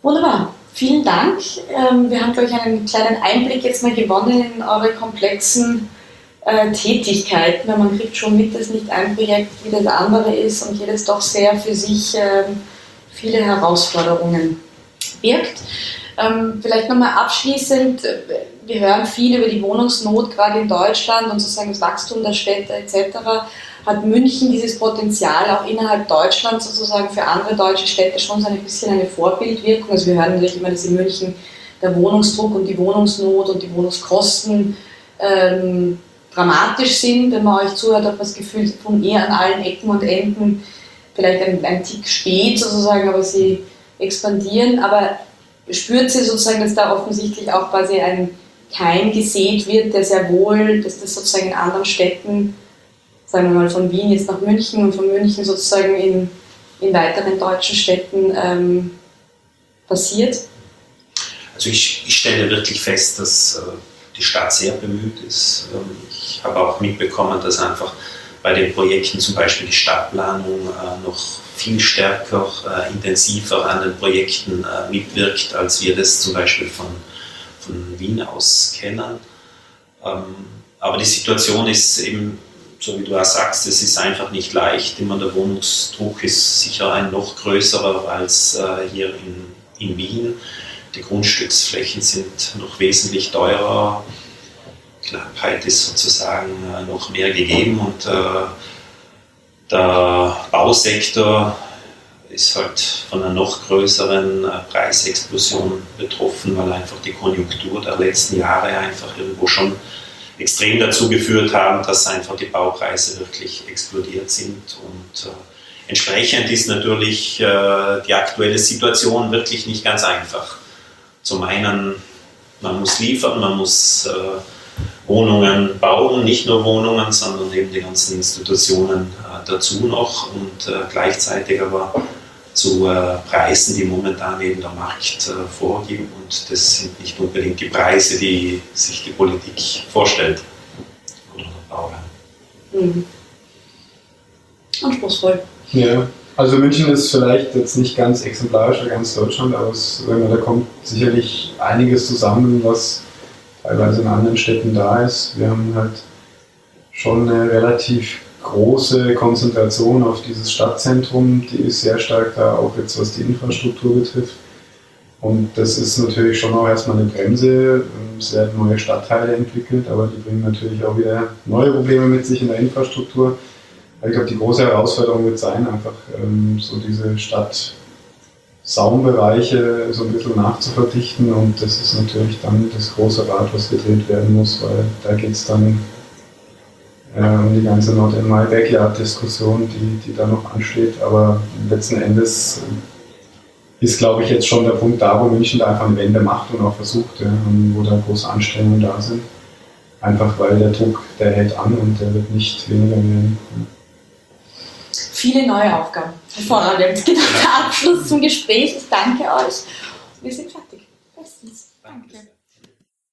Wunderbar, vielen Dank. Ähm, wir haben, glaube ich, einen kleinen Einblick jetzt mal gewonnen in eure komplexen äh, Tätigkeiten. Weil man kriegt schon mit, dass nicht ein Projekt wie das andere ist und jedes doch sehr für sich ähm, viele Herausforderungen birgt. Ähm, vielleicht nochmal abschließend, wir hören viel über die Wohnungsnot, gerade in Deutschland und sozusagen das Wachstum der Städte et cetera. Hat München dieses Potenzial auch innerhalb Deutschlands sozusagen für andere deutsche Städte schon so ein bisschen eine Vorbildwirkung? Also wir hören natürlich immer, dass in München der Wohnungsdruck und die Wohnungsnot und die Wohnungskosten ähm, dramatisch sind. Wenn man euch zuhört, hat man das Gefühl, sie tun eher an allen Ecken und Enden, vielleicht ein, ein Tick spät sozusagen, aber sie expandieren. Aber spürt sie sozusagen, dass da offensichtlich auch quasi ein Keim gesät wird, der sehr wohl, dass das sozusagen in anderen Städten, sagen wir mal von Wien jetzt nach München und von München sozusagen in, in weiteren deutschen Städten ähm, passiert? Also ich, ich stelle wirklich fest, dass äh, die Stadt sehr bemüht ist. Ähm, ich habe auch mitbekommen, dass einfach bei den Projekten zum Beispiel die Stadtplanung äh, noch viel stärker, äh, intensiver an den Projekten äh, mitwirkt, als wir das zum Beispiel von, von Wien aus kennen. Ähm, aber die Situation ist eben, so wie du auch sagst, es ist einfach nicht leicht. Immer der Wohnungsdruck ist sicher ein noch größerer als äh, hier in, in Wien. Die Grundstücksflächen sind noch wesentlich teurer. Knappheit ist sozusagen äh, noch mehr gegeben und äh, der Bausektor ist halt von einer noch größeren äh, Preisexplosion betroffen, weil einfach die Konjunktur der letzten Jahre einfach irgendwo schon extrem dazu geführt haben, dass einfach die Baupreise wirklich explodiert sind. Und äh, entsprechend ist natürlich äh, die aktuelle Situation wirklich nicht ganz einfach. Zum einen, man muss liefern, man muss äh, Wohnungen bauen, nicht nur Wohnungen, sondern eben die ganzen Institutionen äh, dazu noch und äh, gleichzeitig aber zu äh, Preisen, die momentan eben der Markt äh, vorgibt, und das sind nicht unbedingt die Preise, die sich die Politik vorstellt oder der Bauherr. Mhm. Anspruchsvoll. Ja, also München ist vielleicht jetzt nicht ganz exemplarisch für ganz Deutschland, aber es, da kommt sicherlich einiges zusammen, was teilweise in anderen Städten da ist. Wir haben halt schon eine relativ große Konzentration auf dieses Stadtzentrum, die ist sehr stark da, auch jetzt was die Infrastruktur betrifft. Und das ist natürlich schon auch erstmal eine Bremse. Es werden neue Stadtteile entwickelt, aber die bringen natürlich auch wieder neue Probleme mit sich in der Infrastruktur. Ich glaube, die große Herausforderung wird sein, einfach ähm, so diese Stadtsaumbereiche so ein bisschen nachzuverdichten, und das ist natürlich dann das große Rad, was gedreht werden muss, weil da geht es dann äh, um die ganze Not-in-My-Backyard-Diskussion, die, die da noch ansteht, aber letzten Endes ist, glaube ich, jetzt schon der Punkt da, wo München da einfach eine Wende macht und auch versucht, ja, wo da große Anstrengungen da sind. Einfach weil der Druck, der hält an und der wird nicht weniger werden. Ja. Viele neue Aufgaben. Hervorragend. Genau, der Abschluss zum Gespräch. Ich danke euch. Wir sind fertig. Bestens. Danke.